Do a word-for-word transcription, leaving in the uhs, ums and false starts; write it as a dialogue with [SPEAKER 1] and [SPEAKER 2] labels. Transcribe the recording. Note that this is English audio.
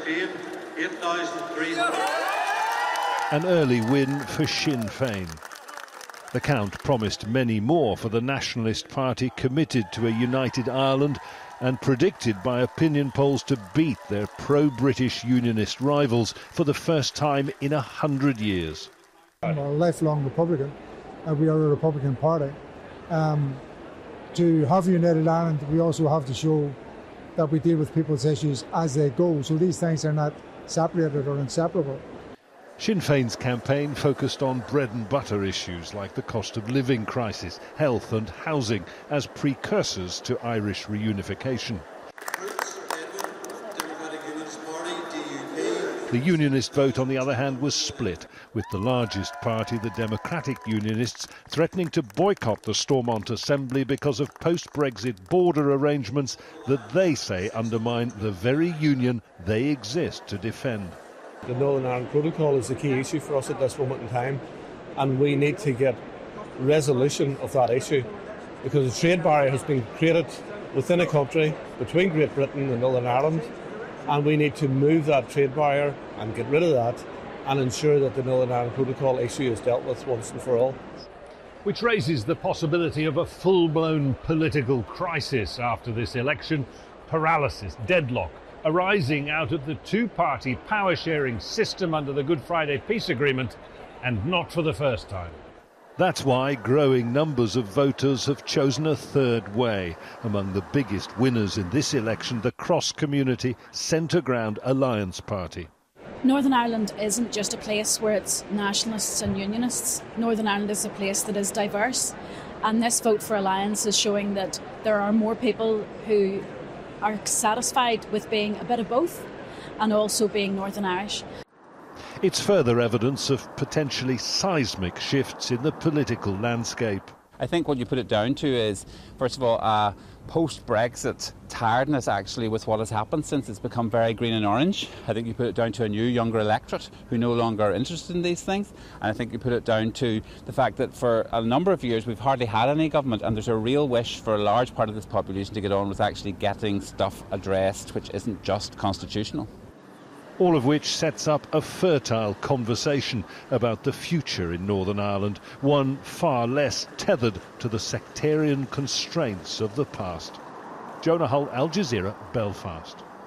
[SPEAKER 1] fifteen, eight thousand three hundred.
[SPEAKER 2] An early win for Sinn Féin. The count promised many more for the Nationalist Party, committed to a united Ireland and predicted by opinion polls to beat their pro-British unionist rivals for the first time in a hundred years.
[SPEAKER 3] I'm a lifelong Republican, and we are a Republican party. Um, to have a united Ireland, we also have to show that we deal with people's issues as they go, so these things are not separated or inseparable.
[SPEAKER 2] Sinn Féin's campaign focused on bread and butter issues like the cost of living crisis, health and housing as precursors to Irish reunification. The Unionist vote, on the other hand, was split, with the largest party, the Democratic Unionists, threatening to boycott the Stormont Assembly because of post-Brexit border arrangements that they say undermine the very union they exist to defend.
[SPEAKER 4] The Northern Ireland Protocol is the key issue for us at this moment in time, and we need to get resolution of that issue, because a trade barrier has been created within a country between Great Britain and Northern Ireland, and we need to move that trade barrier and get rid of that and ensure that the Northern Ireland Protocol issue is dealt with once and for all.
[SPEAKER 2] Which raises the possibility of a full-blown political crisis after this election, paralysis, deadlock, arising out of the two-party power-sharing system under the Good Friday Peace Agreement, and not for the first time. That's why growing numbers of voters have chosen a third way. Among the biggest winners in this election, the cross-community Centre Ground Alliance Party.
[SPEAKER 5] Northern Ireland isn't just a place where it's nationalists and unionists. Northern Ireland is a place that is diverse, and this vote for Alliance is showing that there are more people who are satisfied with being a bit of both and also being Northern Irish.
[SPEAKER 2] It's further evidence of potentially seismic shifts in the political landscape.
[SPEAKER 6] I think what you put it down to is, first of all, uh, post-Brexit tiredness actually with what has happened since it's become very green and orange. I think you put it down to a new, younger electorate who no longer are interested in these things. And I think you put it down to the fact that for a number of years we've hardly had any government, and there's a real wish for a large part of this population to get on with actually getting stuff addressed which isn't just constitutional.
[SPEAKER 2] All of which sets up a fertile conversation about the future in Northern Ireland, one far less tethered to the sectarian constraints of the past. Jonah Hull, Al Jazeera, Belfast.